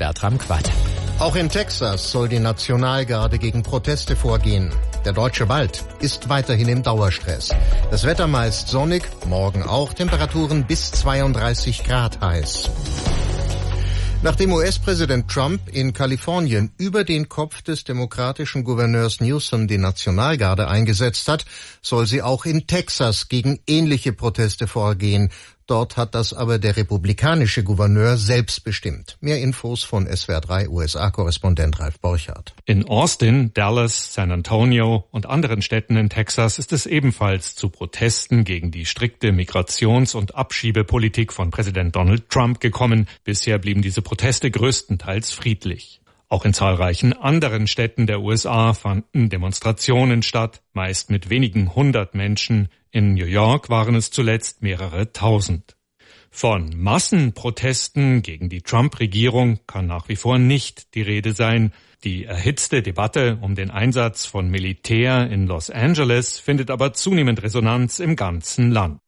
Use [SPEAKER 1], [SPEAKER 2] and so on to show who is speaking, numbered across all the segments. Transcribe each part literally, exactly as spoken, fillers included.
[SPEAKER 1] Bertram Quat.
[SPEAKER 2] Auch in Texas soll die Nationalgarde gegen Proteste vorgehen. Der deutsche Wald ist weiterhin im Dauerstress. Das Wetter meist sonnig, morgen auch, Temperaturen bis zweiunddreißig Grad heiß. Nachdem U S-Präsident Trump in Kalifornien über den Kopf des demokratischen Gouverneurs Newsom die Nationalgarde eingesetzt hat, soll sie auch in Texas gegen ähnliche Proteste vorgehen. Dort hat das aber der republikanische Gouverneur selbst bestimmt. Mehr Infos von S W R drei U S A-Korrespondent Ralf Borchardt.
[SPEAKER 3] In Austin, Dallas, San Antonio und anderen Städten in Texas ist es ebenfalls zu Protesten gegen die strikte Migrations- und Abschiebepolitik von Präsident Donald Trump gekommen. Bisher blieben diese Proteste größtenteils friedlich. Auch in zahlreichen anderen Städten der U S A fanden Demonstrationen statt, meist mit wenigen hundert Menschen. In New York waren es zuletzt mehrere tausend. Von Massenprotesten gegen die Trump-Regierung kann nach wie vor nicht die Rede sein. Die erhitzte Debatte um den Einsatz von Militär in Los Angeles findet aber zunehmend Resonanz im ganzen Land.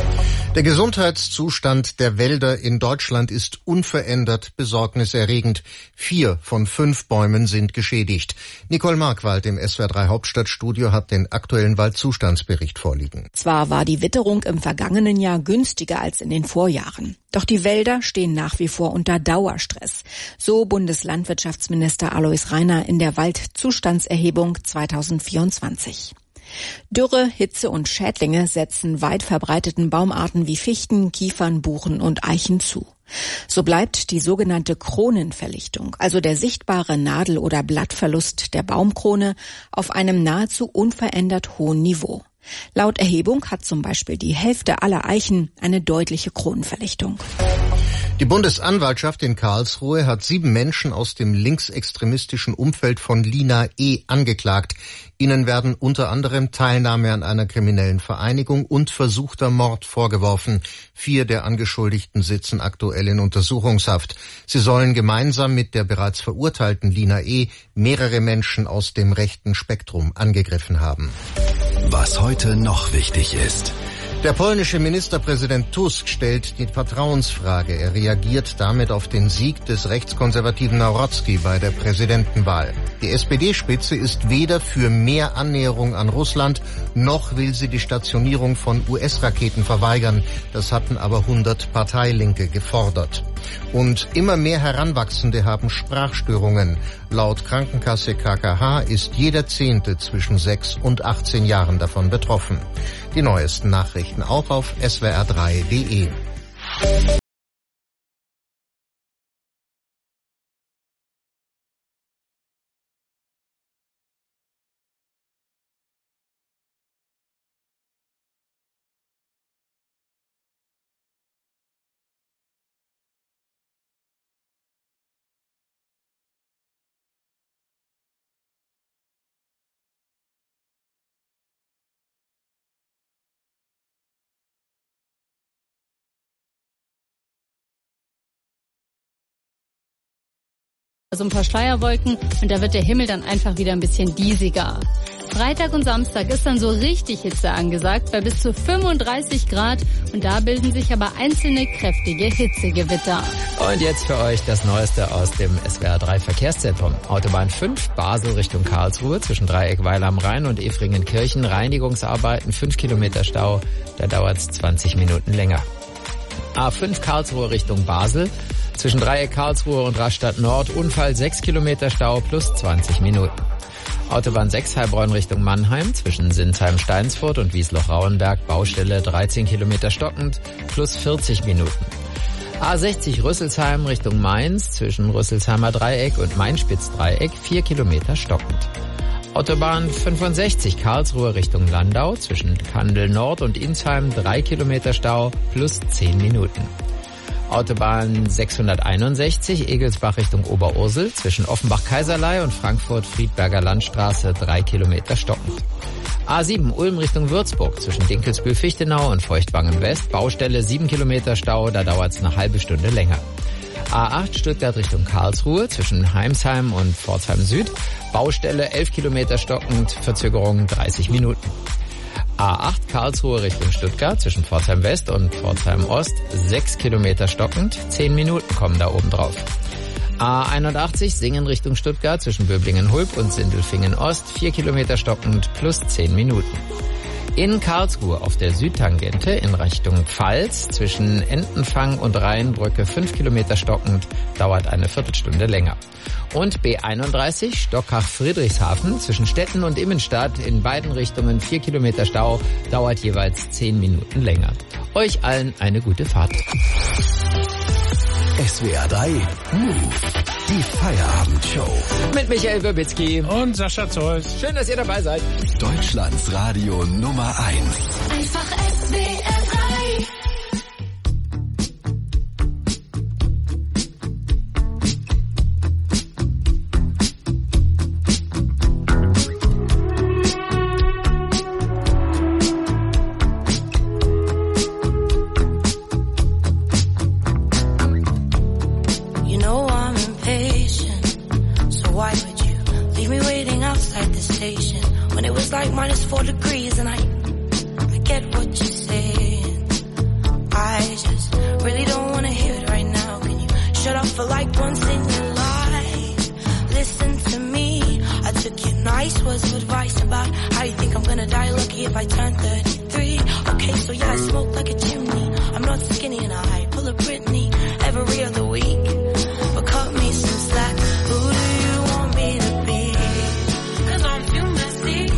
[SPEAKER 2] Der Gesundheitszustand der Wälder in Deutschland ist unverändert besorgniserregend. Vier von fünf Bäumen sind geschädigt. Nicole Markwald im S W R drei Hauptstadtstudio hat den aktuellen Waldzustandsbericht vorliegen.
[SPEAKER 4] Zwar war die Witterung im vergangenen Jahr günstiger als in den Vorjahren. Doch die Wälder stehen nach wie vor unter Dauerstress. So Bundeslandwirtschaftsminister Alois Rainer in der Waldzustandserhebung zweitausendvierundzwanzig. Dürre, Hitze und Schädlinge setzen weit verbreiteten Baumarten wie Fichten, Kiefern, Buchen und Eichen zu. So bleibt die sogenannte Kronenverlichtung, also der sichtbare Nadel- oder Blattverlust der Baumkrone, auf einem nahezu unverändert hohen Niveau. Laut Erhebung hat zum Beispiel die Hälfte aller Eichen eine deutliche Kronenverlichtung.
[SPEAKER 2] Die Bundesanwaltschaft in Karlsruhe hat sieben Menschen aus dem linksextremistischen Umfeld von Lina E. angeklagt. Ihnen werden unter anderem Teilnahme an einer kriminellen Vereinigung und versuchter Mord vorgeworfen. Vier der Angeschuldigten sitzen aktuell in Untersuchungshaft. Sie sollen gemeinsam mit der bereits verurteilten Lina E. mehrere Menschen aus dem rechten Spektrum angegriffen haben.
[SPEAKER 5] Was heute noch wichtig ist.
[SPEAKER 2] Der polnische Ministerpräsident Tusk stellt die Vertrauensfrage. Er reagiert damit auf den Sieg des rechtskonservativen Nawrocki bei der Präsidentenwahl. Die S P D-Spitze ist weder für mehr Annäherung an Russland, noch will sie die Stationierung von U S-Raketen verweigern. Das hatten aber hundert Parteilinke gefordert. Und immer mehr Heranwachsende haben Sprachstörungen. Laut Krankenkasse K K H ist jeder Zehnte zwischen sechs und achtzehn Jahren davon betroffen. Die neuesten Nachrichten auch auf S W R drei punkt de.
[SPEAKER 6] Also ein paar Schleierwolken und da wird der Himmel dann einfach wieder ein bisschen diesiger. Freitag und Samstag ist dann so richtig Hitze angesagt, bei bis zu fünfunddreißig Grad und da bilden sich aber einzelne kräftige Hitzegewitter.
[SPEAKER 1] Und jetzt für euch das Neueste aus dem S W R drei Verkehrszentrum. Autobahn fünf, Basel Richtung Karlsruhe, zwischen Dreieck-Weil am Rhein und Efringen-Kirchen. Reinigungsarbeiten, fünf Kilometer Stau, da dauert es zwanzig Minuten länger. A fünf Karlsruhe Richtung Basel, zwischen Dreieck Karlsruhe und Rastatt Nord, Unfall sechs Kilometer Stau plus zwanzig Minuten. Autobahn sechs Heilbronn Richtung Mannheim, zwischen Sinsheim-Steinsfurt und Wiesloch-Rauenberg, Baustelle dreizehn Kilometer stockend plus vierzig Minuten. A sechzig Rüsselsheim Richtung Mainz, zwischen Rüsselsheimer Dreieck und Mainspitz-Dreieck, vier Kilometer stockend. Autobahn fünfundsechzig Karlsruhe Richtung Landau, zwischen Kandel Nord und Insheim, drei Kilometer Stau plus zehn Minuten. Autobahn sechshunderteinundsechzig Egelsbach Richtung Oberursel, zwischen Offenbach-Kaiserlei und Frankfurt-Friedberger Landstraße, drei Kilometer stockend. A sieben Ulm Richtung Würzburg, zwischen Dinkelsbühl-Fichtenau und Feuchtwangen West, Baustelle sieben Kilometer Stau, da dauert es eine halbe Stunde länger. A acht Stuttgart Richtung Karlsruhe, zwischen Heimsheim und Pforzheim Süd, Baustelle elf Kilometer stockend, Verzögerung dreißig Minuten. A acht Karlsruhe Richtung Stuttgart, zwischen Pforzheim West und Pforzheim Ost, sechs Kilometer stockend, zehn Minuten kommen da oben drauf. A einundachtzig Singen Richtung Stuttgart zwischen Böblingen-Hulb und Sindelfingen-Ost, vier Kilometer stockend plus zehn Minuten. In Karlsruhe auf der Südtangente in Richtung Pfalz zwischen Entenfang und Rheinbrücke fünf Kilometer stockend, dauert eine Viertelstunde länger. Und B einunddreißig Stockach-Friedrichshafen zwischen Stetten und Immenstadt in beiden Richtungen vier Kilometer Stau, dauert jeweils zehn Minuten länger. Euch allen eine gute Fahrt.
[SPEAKER 5] S W R drei Move, die Feierabendshow.
[SPEAKER 1] Mit Michael Wirbicki
[SPEAKER 7] und Sascha Zolz.
[SPEAKER 1] Schön, dass ihr dabei seid.
[SPEAKER 5] Deutschlands Radio Nummer eins.
[SPEAKER 8] Einfach S W R drei.
[SPEAKER 9] Like minus four degrees and I, I get what you're saying. I just really don't want to hear it right now. Can you shut up for like once in your life? Listen to me. I took your nice words of advice about how you think I'm gonna die lucky if I turn thirty-three. Okay, so yeah, I smoke like a chimney. I'm not skinny and I pull a Britney every other week. But cut me some slack. Who do you want me to be? Cause I'm too messy.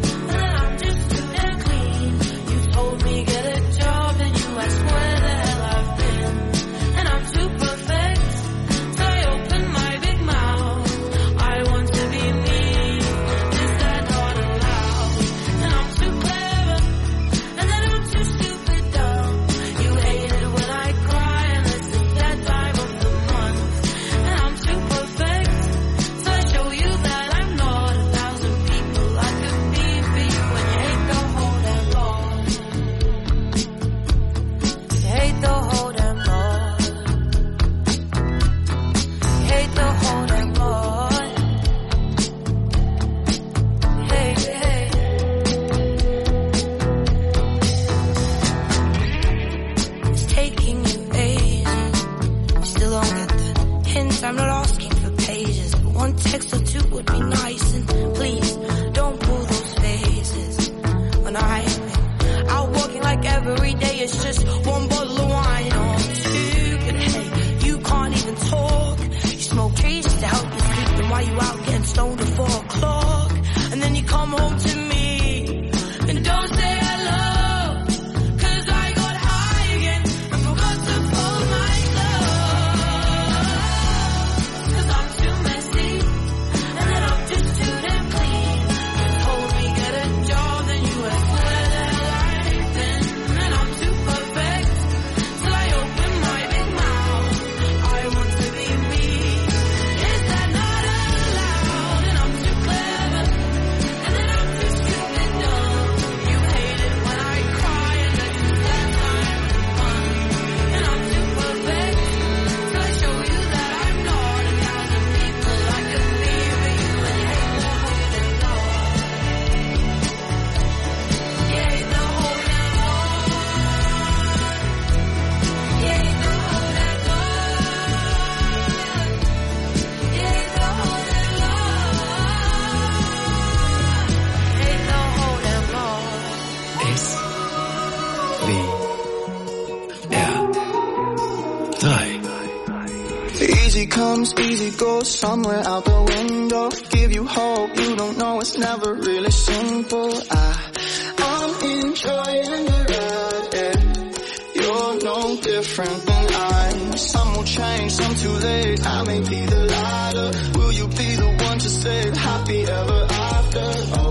[SPEAKER 10] Easy goes somewhere out the window. Give you hope, you don't know it's never really simple. I, I'm enjoying the ride, yeah. You're no different than I. Some will change, some too late. I may be the lighter. Will you be the one to say happy ever after? Oh,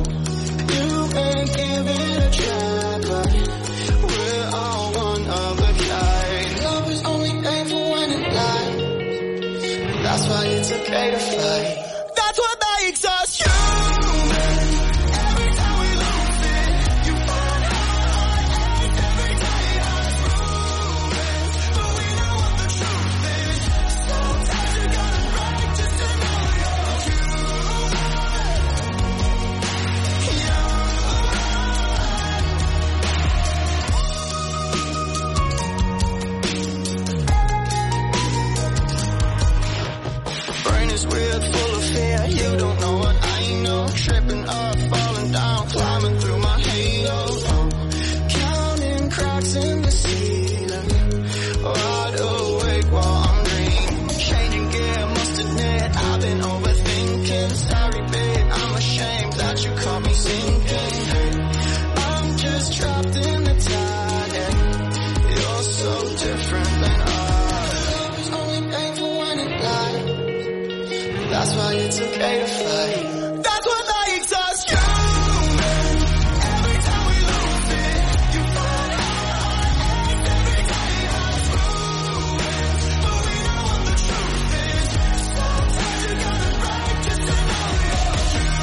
[SPEAKER 10] you may give it a try, but we're all one of a kind. Love is only painful when it lies. That's why it's okay to fight. That's what makes us human. Every time we lose it, you find heartache. Every day has movement, but we know what the truth is. Sometimes you gotta break just to know you're human. this weird full of fear. You don't know what I know. Tripping up, falling down, climbing through my halo. Oh, counting cracks in the ceiling. Wide awake while I'm dreaming. Changing gear, must admit I've been overthinking. Sorry babe, I'm ashamed that you caught me sinking. Hey, I'm just trapped in the tide. Yeah. You're so different than I. It's only painful when it lies. That's why it's okay to fight. That's what makes us human. Every time we lose it, you find out every day has ruins. But we know what the truth is. Sometimes you gotta break just to know you're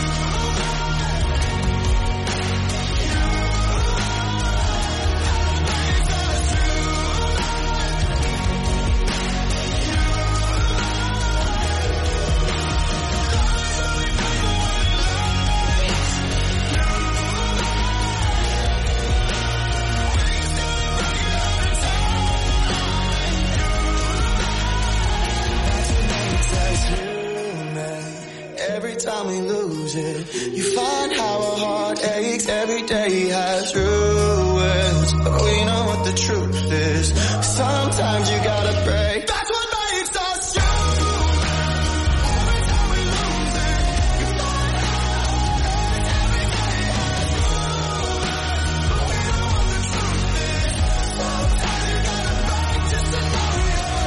[SPEAKER 10] every time we lose it, you find how our heart aches. Every day has ruins, but we know what the truth is. Sometimes you gotta break. That's what makes us human. Every time we lose it, you find how our heart aches. Every day has ruins, but we know what the truth is. Sometimes you gotta break just to know you're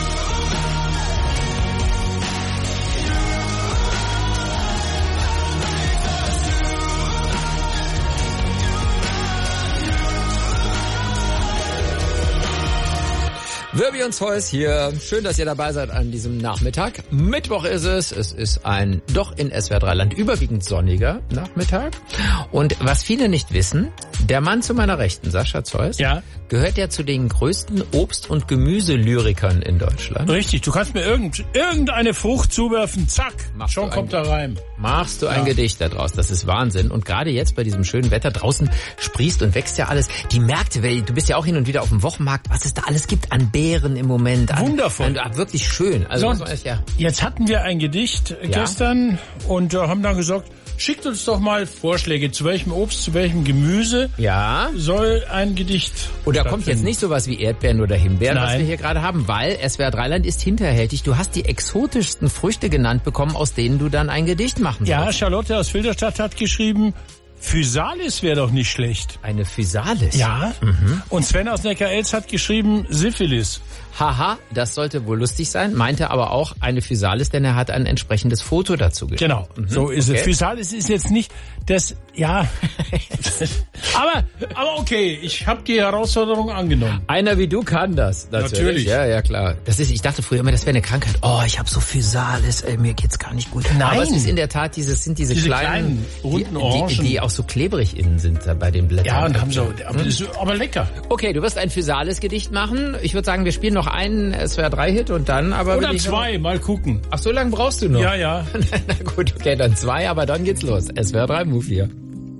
[SPEAKER 1] Wirbi und Zeus hier. Schön, dass ihr dabei seid an diesem Nachmittag. Mittwoch ist es. Es ist ein doch in S W R drei Land überwiegend sonniger Nachmittag. Und was viele nicht wissen, der Mann zu meiner Rechten, Sascha Zeus,
[SPEAKER 7] ja,
[SPEAKER 1] gehört ja zu den größten Obst- und Gemüselyrikern in Deutschland.
[SPEAKER 7] Richtig, du kannst mir irgend, irgendeine Frucht zuwerfen, zack,
[SPEAKER 1] Machst
[SPEAKER 7] schon kommt da rein.
[SPEAKER 1] Machst du ein
[SPEAKER 7] Ja.
[SPEAKER 1] Gedicht daraus. Das ist Wahnsinn. Und gerade jetzt bei diesem schönen Wetter draußen sprießt und wächst ja alles. Die Märkte, weil du bist ja auch hin und wieder auf dem Wochenmarkt, was es da alles gibt an Beeren im Moment. An,
[SPEAKER 7] Wundervoll.
[SPEAKER 1] An, wirklich schön. Also
[SPEAKER 7] So,
[SPEAKER 1] muss man echt, ja.
[SPEAKER 7] Jetzt hatten wir ein Gedicht äh,
[SPEAKER 1] Ja.
[SPEAKER 7] gestern und äh, haben dann gesagt, schickt uns doch mal Vorschläge, zu welchem Obst, zu welchem Gemüse
[SPEAKER 1] Ja.
[SPEAKER 7] soll ein Gedicht
[SPEAKER 1] Und da kommt jetzt nicht sowas wie Erdbeeren oder Himbeeren, was
[SPEAKER 7] Nein.
[SPEAKER 1] wir hier gerade haben, weil S W R drei Land ist hinterhältig. Du hast die exotischsten Früchte genannt bekommen, aus denen du dann ein Gedicht machen
[SPEAKER 7] Ja,
[SPEAKER 1] sollst.
[SPEAKER 7] Charlotte aus Filderstadt hat geschrieben, Physalis wäre doch nicht schlecht.
[SPEAKER 1] Eine Physalis?
[SPEAKER 7] Ja.
[SPEAKER 1] Mhm.
[SPEAKER 7] Und Sven aus Neckar-Elz hat geschrieben, Syphilis.
[SPEAKER 1] Haha, das sollte wohl lustig sein, meinte aber auch eine Physalis, denn er hat ein entsprechendes Foto dazu geschickt.
[SPEAKER 7] Genau,
[SPEAKER 1] Mhm.
[SPEAKER 7] so ist
[SPEAKER 1] Okay.
[SPEAKER 7] es. Physalis ist jetzt nicht das, ja, aber, aber okay, ich habe die Herausforderung angenommen.
[SPEAKER 1] Einer wie du kann das. Natürlich.
[SPEAKER 7] Natürlich.
[SPEAKER 1] Ja, ja, klar. Das ist, ich dachte früher immer, das wäre eine Krankheit. Oh, ich habe so Physalis, ey, mir geht's gar nicht gut.
[SPEAKER 7] Nein.
[SPEAKER 1] Aber es ist in der Tat, dieses sind diese,
[SPEAKER 7] Diese
[SPEAKER 1] kleinen,
[SPEAKER 7] kleinen, runden
[SPEAKER 1] die, die,
[SPEAKER 7] Orangen.
[SPEAKER 1] die auch so klebrig innen sind da bei den Blättern.
[SPEAKER 7] Ja, und haben so, aber, das ist aber lecker.
[SPEAKER 1] Okay, du wirst ein Physalis-Gedicht machen. Ich würde sagen, wir spielen noch einen S W R drei Hit und dann aber...
[SPEAKER 7] Oder
[SPEAKER 1] will ich
[SPEAKER 7] zwei, mal gucken.
[SPEAKER 1] Ach, so lange brauchst du noch?
[SPEAKER 7] Ja, ja.
[SPEAKER 1] Na gut, okay, dann zwei, aber dann geht's los. S W R drei Move hier.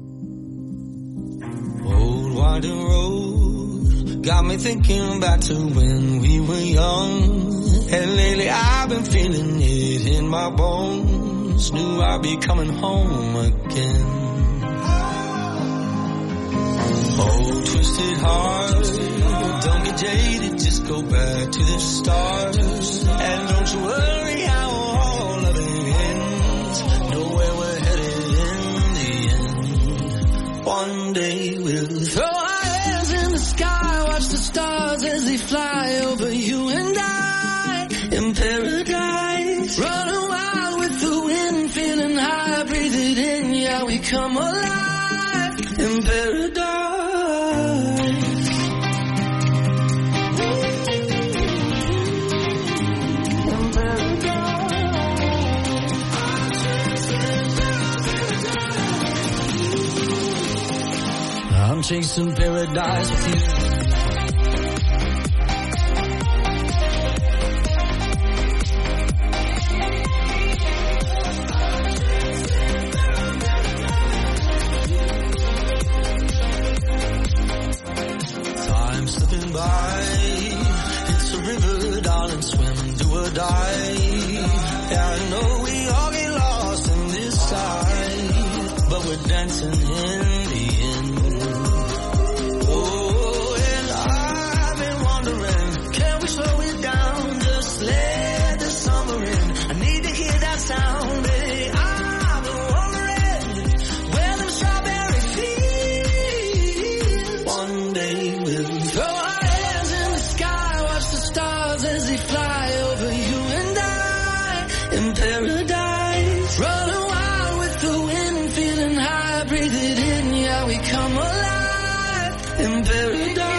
[SPEAKER 11] Old winding road got me thinking back to when we were young. And lately I've been feeling it in my bones. Knew I'd be coming home again. Oh, twisted heart, don't get jaded, just go back to the start. And don't you worry how all of it ends. Know where we're headed in the end. One day we'll throw our hands in the sky, watch the stars as they fly over you and I. In paradise, running wild with the wind, feeling high, breathe it in, yeah, we come alive. In paradise. I'm chasing paradise with you. Time slipping by. It's a river, darling, swim, do or die. Yeah, I know we all get lost in this side, but we're dancing in the end. Oh, and I've been wondering, can we slow it down? Just let the summer in. I need to hear that sound, baby. I've been wondering where them strawberry fields. One day we'll throw our hands in the sky, watch the stars as they fly over you and I in paradise. Running wild with the wind, feeling high, breathe it in, yeah, we come alive in paradise.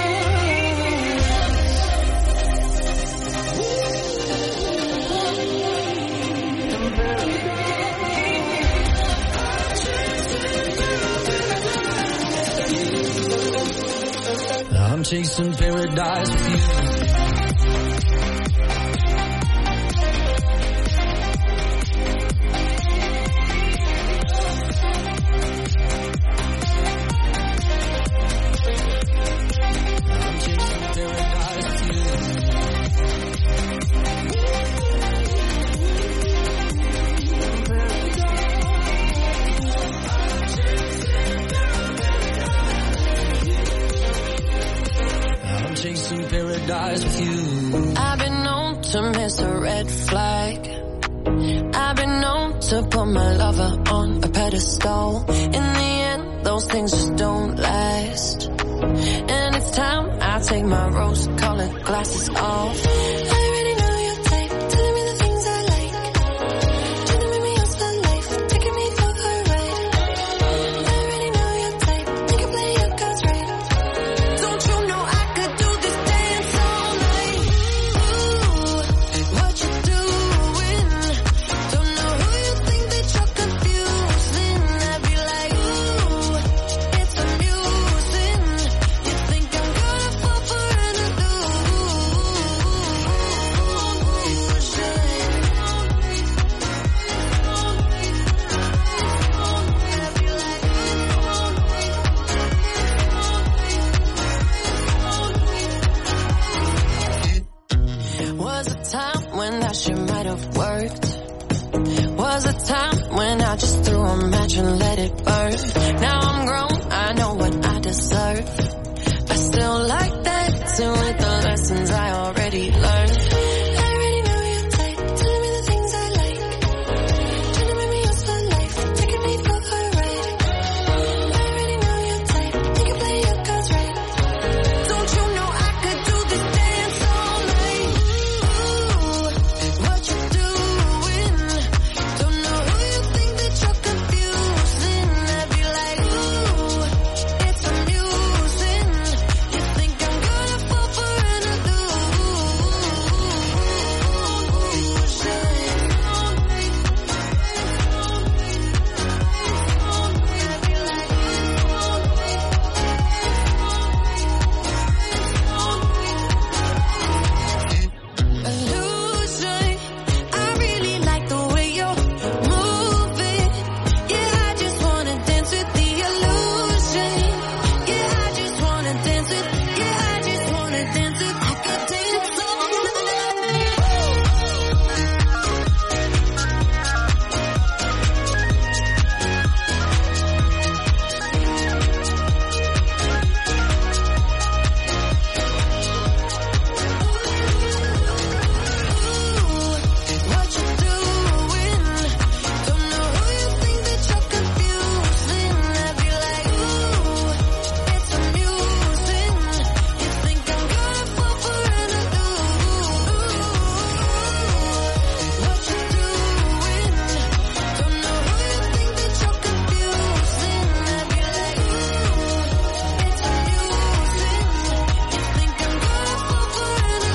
[SPEAKER 11] I'm chasing paradise with you. Paradise with you. I've been known to miss a red flag. I've been known to put my lover on a pedestal. In the end, those things just don't last. And it's time I take my rose-colored glasses off. I already know your type, telling me the things I like. Trying to make me your star life, taking me for a ride. I already know your type, make you play your cards right. Don't you know I could do this dance all night? Ooh, what you doing? Don't know who you think that you're confusing. I'd be like, ooh, it's amusing. You think I'm gonna fall for another? Was a time when that shit might have worked. Was a time when I just threw a match and let it burn. Now I'm grown, I know what I deserve. I still like that, too, with the lessons I already learned. I already know your type, telling me the things I like. Trying to make me your star life, taking me for a ride. I already know your type, you can play your cards right. Don't you know I could do this dance all night? Ooh, what you doing? Don't know who you think that you're confusing. I'd be like, ooh, it's amusing. You think I'm gonna fall for another? Illusion, I really like the way you're moving. Yeah, I just wanna dance with the illusion. Yeah, I just wanna dance with. Yeah, I just wanna dance with. I could dance all night. What you doing? Don't know who you think that you're confusing. I'd be like, ooh, it's amusing. You think I'm gonna fall for another? What you doing? Don't know who you think that you're confusing. I'd be like, ooh, it's amusing. You think I'm gonna fall for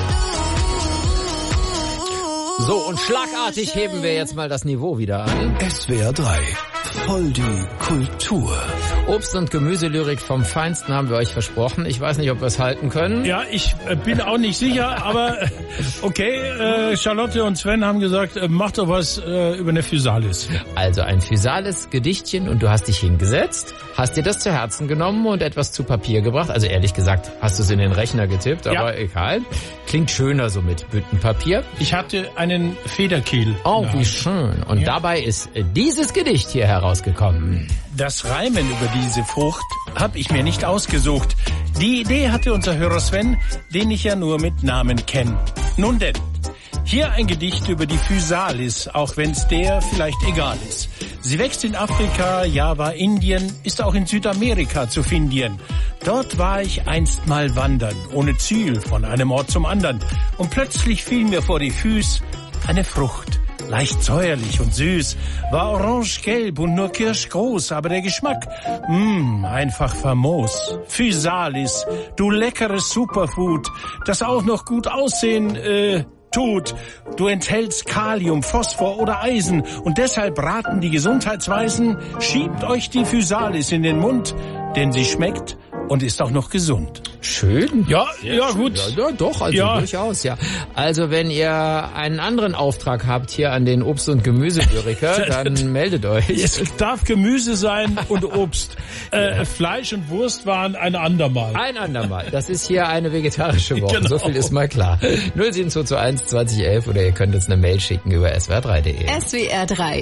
[SPEAKER 11] another?
[SPEAKER 1] So, und schlagartig heben wir jetzt mal das Niveau wieder an.
[SPEAKER 5] S W R drei. Voll die Kultur.
[SPEAKER 1] Obst- und Gemüselyrik vom Feinsten haben wir euch versprochen. Ich weiß nicht, ob wir es halten können.
[SPEAKER 7] Ja, ich äh, bin auch nicht sicher, aber äh, okay, äh, Charlotte und Sven haben gesagt, äh, mach doch was äh, über eine Physalis.
[SPEAKER 1] Also ein Physalis Gedichtchen und du hast dich hingesetzt, hast dir das zu Herzen genommen und etwas zu Papier gebracht. Also ehrlich gesagt, hast du es in den Rechner getippt, aber
[SPEAKER 7] Ja.
[SPEAKER 1] egal. Klingt schöner so mit Büttenpapier.
[SPEAKER 7] Ich hatte einen Federkiel Ziel.
[SPEAKER 1] Oh, wie schön. Und ja. dabei ist dieses Gedicht hier herausgekommen.
[SPEAKER 7] Das Reimen über diese Frucht habe ich mir nicht ausgesucht. Die Idee hatte unser Hörer Sven, den ich ja nur mit Namen kenne. Nun denn, hier ein Gedicht über die Physalis, auch wenn's der vielleicht egal ist. Sie wächst in Afrika, Java, Indien, ist auch in Südamerika zu finden. Dort war ich einst mal wandern, ohne Ziel, von einem Ort zum anderen. Und plötzlich fiel mir vor die Füße eine Frucht, leicht säuerlich und süß, war orange-gelb und nur kirschgroß, aber der Geschmack, mh, einfach famos. Physalis, du leckeres Superfood, das auch noch gut aussehen, äh, tut. Du enthältst Kalium, Phosphor oder Eisen und deshalb raten die Gesundheitsweisen, schiebt euch die Physalis in den Mund, denn sie schmeckt und ist auch noch gesund.
[SPEAKER 1] Schön.
[SPEAKER 7] Ja,
[SPEAKER 1] Sehr
[SPEAKER 7] ja
[SPEAKER 1] schön.
[SPEAKER 7] gut.
[SPEAKER 1] Ja, ja, doch, also
[SPEAKER 7] ja.
[SPEAKER 1] durchaus, ja. Also wenn ihr einen anderen Auftrag habt hier an den Obst- und Gemüselyriker, dann meldet euch.
[SPEAKER 7] Es darf Gemüse sein und Obst. Äh, Fleisch und Wurst waren ein andermal.
[SPEAKER 1] Ein andermal. Das ist hier eine vegetarische Woche.
[SPEAKER 7] Genau.
[SPEAKER 1] So viel ist mal klar. null sieben zwei zwei eins zwanzig elf oder ihr könnt uns eine Mail schicken über s w r drei punkt de.
[SPEAKER 12] S W R drei.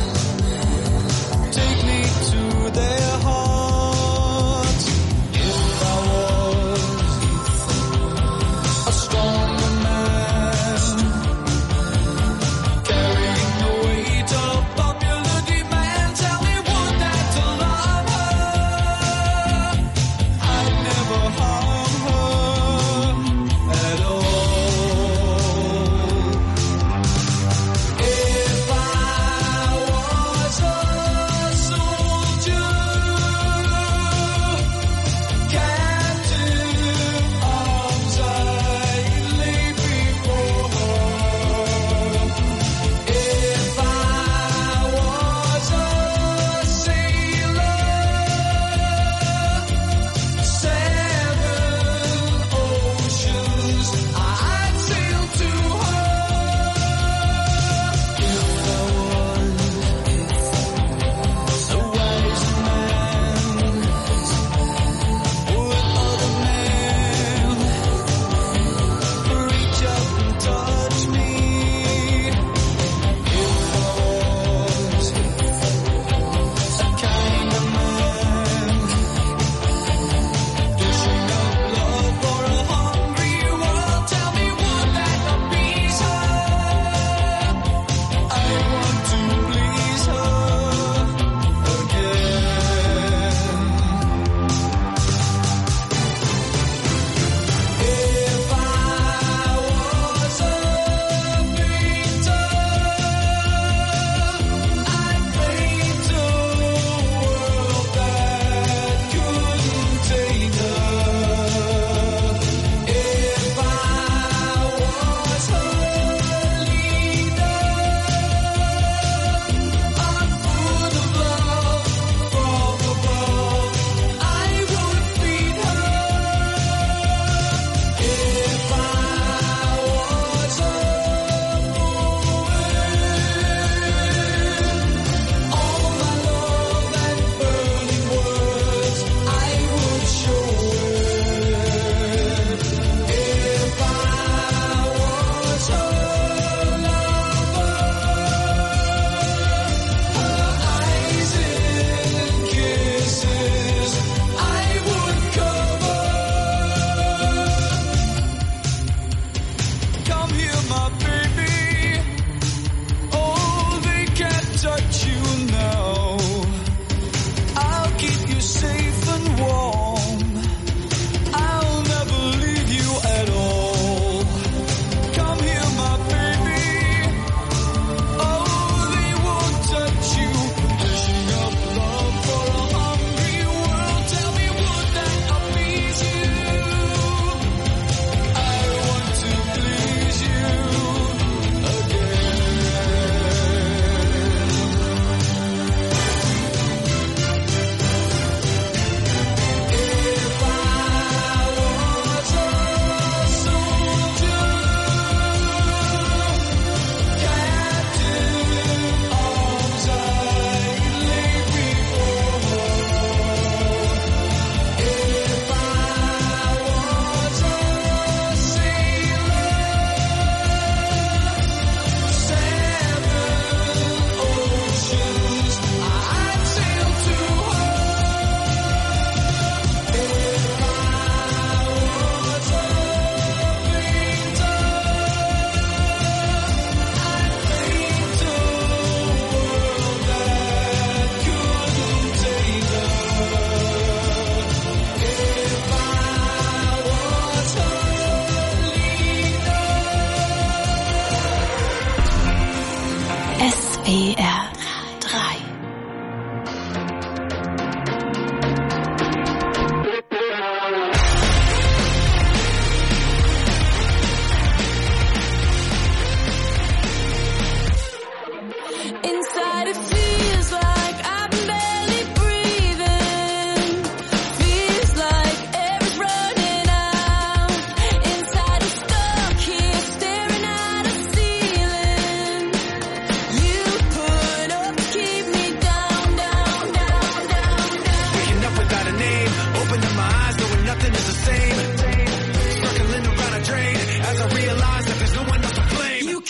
[SPEAKER 11] Take me to their heart. If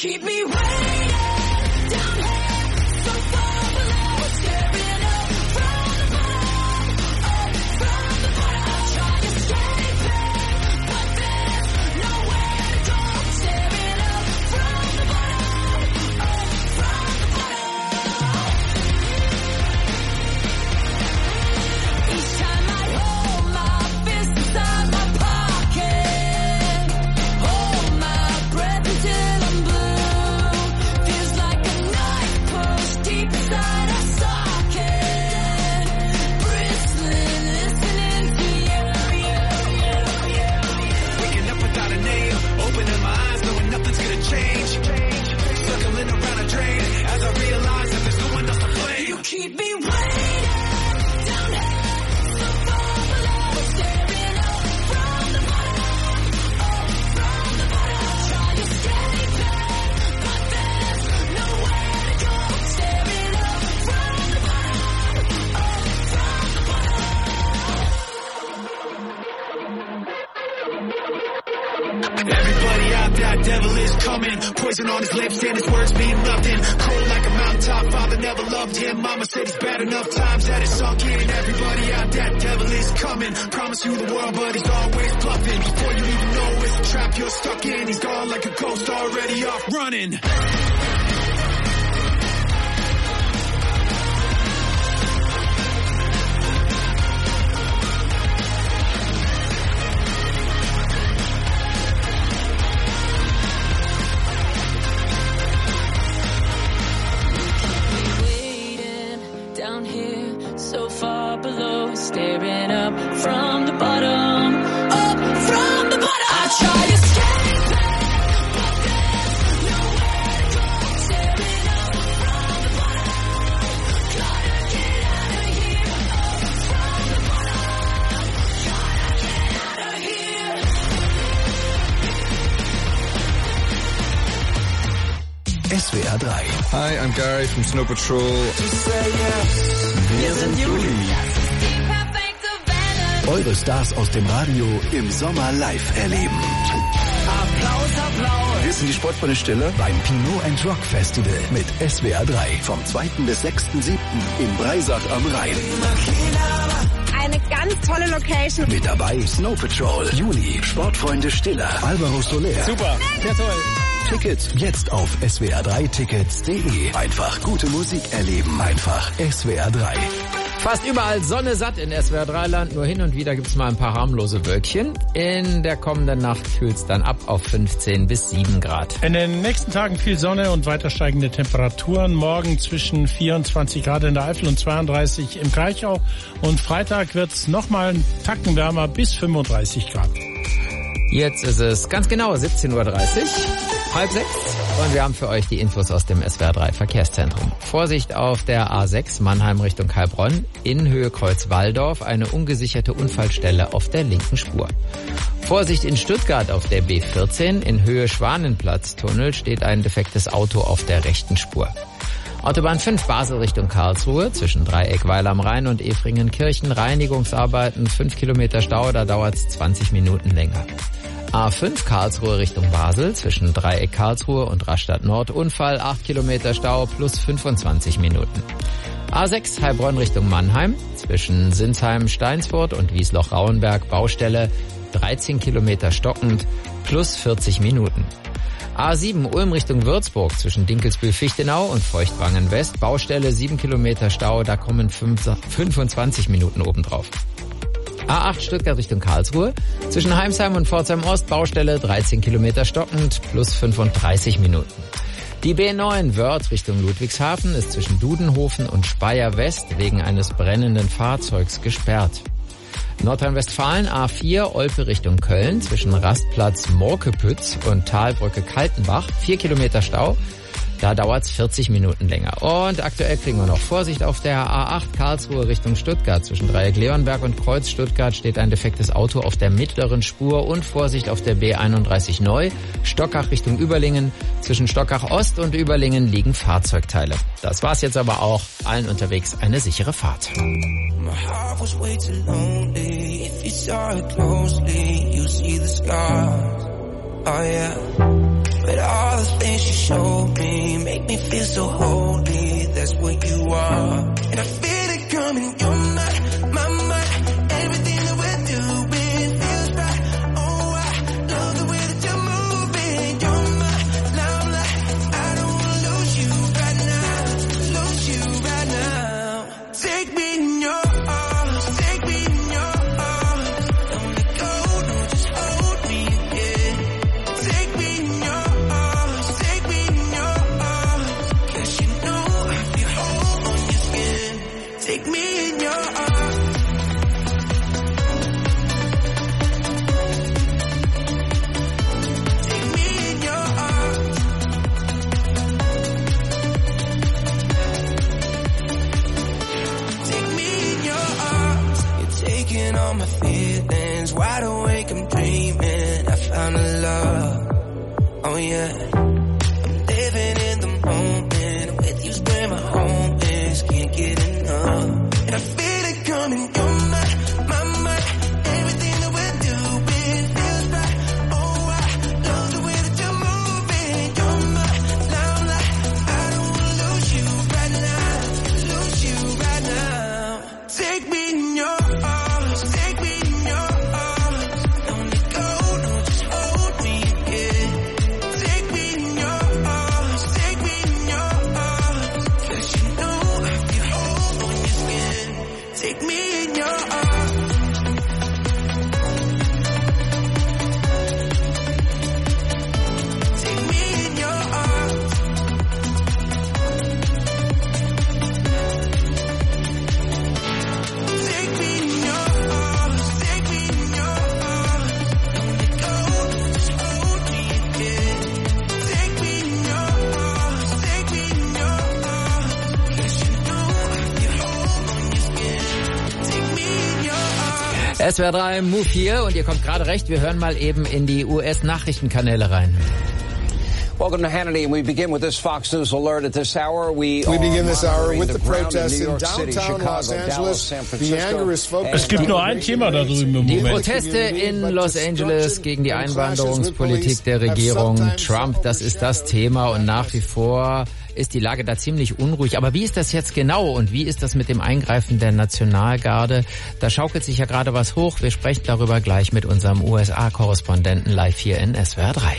[SPEAKER 9] keep me waiting down here, so far below, staring up from the bottom, up from the bottom. Try escaping, but there's nowhere to go. Staring up from the bottom, up from the bottom. Each time I hold my fist inside my pocket, hold my breath until I'm blue. Feels like a knife pushed deep inside a socket, bristling, listening to you, you, you, you, you.
[SPEAKER 11] Waking up without a name, opening my eyes, knowing nothing's gonna change. Circling around a drain, as I realize that there's no one else to blame.
[SPEAKER 9] You keep me waiting down here, so far below, staring up from the bottom, up from the bottom. Try escaping, but there's nowhere to go. Staring up from the bottom, up from the bottom.
[SPEAKER 11] Everybody out there, devil is coming. Poison on his lips and his words mean nothing. Cold like a mountaintop, father never loved him. Mama said it's bad enough times that it's sunk in. Everybody out there, devil is coming. Promise you the world, but he's always bluffing. Before you even know it's a trap you're stuck in. He's gone like a ghost, already off running.
[SPEAKER 9] Waiting down here, so far below, staring up from the bottom, up from the bottom. I try escaping, but there's nowhere to go. Staring up from the bottom, gotta get out of here. Up from the bottom, gotta get out of here.
[SPEAKER 5] S W R drei.
[SPEAKER 12] Hi, I'm Gary from Snow Patrol.
[SPEAKER 5] Wir sind Juli. Eure Stars aus dem Radio im Sommer live erleben.
[SPEAKER 11] Applaus, Applaus.
[SPEAKER 5] Wissen die Sportfreunde Stille? Beim Pinot and Rock Festival mit S W R drei. Vom zweiten bis sechsten siebten in Breisach am Rhein.
[SPEAKER 13] Eine ganz tolle Location.
[SPEAKER 5] Mit dabei Snow Patrol, Juli, Sportfreunde Stille, Alvaro Soler.
[SPEAKER 7] Super, sehr toll.
[SPEAKER 5] Tickets jetzt auf s w r drei tickets punkt d e. Einfach gute Musik erleben. Einfach S W R drei.
[SPEAKER 1] Fast überall Sonne satt in S W R drei Land. Nur hin und wieder gibt's mal ein paar harmlose Wölkchen. In der kommenden Nacht kühlt's dann ab auf fünfzehn bis sieben Grad.
[SPEAKER 7] In den nächsten Tagen viel Sonne und weiter steigende Temperaturen. Morgen zwischen vierundzwanzig Grad in der Eifel und zweiunddreißig im Kraichau. Und Freitag wird's nochmal einen Tacken wärmer bis fünfunddreißig Grad.
[SPEAKER 1] Jetzt ist es ganz genau siebzehn Uhr dreißig, halb sechs. Und wir haben für euch die Infos aus dem S W R drei Verkehrszentrum. Vorsicht auf der A sechs Mannheim Richtung Heilbronn, in Höhe Kreuz Walldorf, eine ungesicherte Unfallstelle auf der linken Spur. Vorsicht in Stuttgart auf der B vierzehn, in Höhe Schwanenplatztunnel steht ein defektes Auto auf der rechten Spur. Autobahn fünf Basel Richtung Karlsruhe, zwischen Dreieck Weil am Rhein und Efringenkirchen, Reinigungsarbeiten, fünf Kilometer Stau, da dauert's zwanzig Minuten länger. A fünf Karlsruhe Richtung Basel, zwischen Dreieck Karlsruhe und Rastatt Nord, Unfall, acht Kilometer Stau plus fünfundzwanzig Minuten. A sechs Heilbronn Richtung Mannheim, zwischen Sinsheim Steinsfurt und Wiesloch-Rauenberg, Baustelle, dreizehn Kilometer stockend plus vierzig Minuten. A sieben Ulm Richtung Würzburg, zwischen Dinkelsbühl-Fichtenau und Feuchtwangen West, Baustelle, sieben Kilometer Stau, da kommen fünfundzwanzig Minuten obendrauf. A acht Stuttgart Richtung Karlsruhe, zwischen Heimsheim und Pforzheim Ost, Baustelle, dreizehn Kilometer stockend, plus fünfunddreißig Minuten. Die B neun Wörth Richtung Ludwigshafen ist zwischen Dudenhofen und Speyer West wegen eines brennenden Fahrzeugs gesperrt. Nordrhein-Westfalen A vier Olpe Richtung Köln, zwischen Rastplatz Morkepütz und Talbrücke Kaltenbach, vier Kilometer Stau. Da dauert's vierzig Minuten länger. Und aktuell kriegen wir noch Vorsicht auf der A acht Karlsruhe Richtung Stuttgart. Zwischen Dreieck Leonberg und Kreuz Stuttgart steht ein defektes Auto auf der mittleren Spur. Und Vorsicht auf der B einunddreißig Neu, Stockach Richtung Überlingen. Zwischen Stockach Ost und Überlingen liegen Fahrzeugteile. Das war's jetzt aber auch. Allen unterwegs eine sichere Fahrt.
[SPEAKER 11] My heart was way too lonely. If you saw it closely, you see the scars. Oh yeah. But all the things you showed me make me feel so holy. That's what you are. And I feel it coming. You're my, my, my. Everything that we're doing feels right. Oh, I love the way that you're moving. You're my limelight. I don't wanna lose you right now. Lose you right now. Take me in your arms. Take me in your arms. Don't let go. Don't just hold me again. Take me in your arms. Take me in your arms. 'Cause you know I feel home on your skin. Take me in your arms. Take me in your arms. Take me in your arms. You're taking all my feelings. Wide awake, I'm dreaming. I found a love. Oh yeah. I'm living in the moment. With you's where my home is. Can't get enough. And I feel it coming. You're my, my, my. Everything that we're doing feels right. Oh, I love the way that you're moving. You're my limelight. I don't wanna lose you right now. Lose you right now. Take me in your arms. Take me in your arms. Don't let go. Don't just hold me again. Take me in your arms. Take me in your arms. 'Cause you know I feel home on your skin. Take me in your arms. Take me in your arms. Take me in your arms. Take me in your arms. Don't let go. Don't just hold me again. Take me in your arms. Take me in your arms. 'Cause you know I feel home on your skin. Take me in your arms.
[SPEAKER 1] S W R drei Move hier und ihr kommt gerade recht, wir hören mal eben in die U S-Nachrichtenkanäle rein.
[SPEAKER 14] Welcome to Hannity, and we begin with this Fox News alert at this hour. We,
[SPEAKER 15] We begin this hour
[SPEAKER 14] monitoring
[SPEAKER 15] with the
[SPEAKER 14] ground
[SPEAKER 15] protests
[SPEAKER 14] New
[SPEAKER 15] in
[SPEAKER 14] York City,
[SPEAKER 15] downtown
[SPEAKER 14] Chicago,
[SPEAKER 15] Los
[SPEAKER 14] Dallas,
[SPEAKER 15] Angeles.
[SPEAKER 14] San
[SPEAKER 15] The
[SPEAKER 14] Francisco.
[SPEAKER 15] anger is focused.
[SPEAKER 7] Es gibt nur ein Thema da drüben im
[SPEAKER 1] Die
[SPEAKER 7] Moment.
[SPEAKER 1] Proteste in Los Angeles gegen die Einwanderungspolitik der Regierung Trump, das ist das Thema und nach wie vor ist die Lage da ziemlich unruhig. Aber wie ist das jetzt genau und wie ist das mit dem Eingreifen der Nationalgarde? Da schaukelt sich ja gerade was hoch. Wir sprechen darüber gleich mit unserem U S A-Korrespondenten live hier in S W R drei.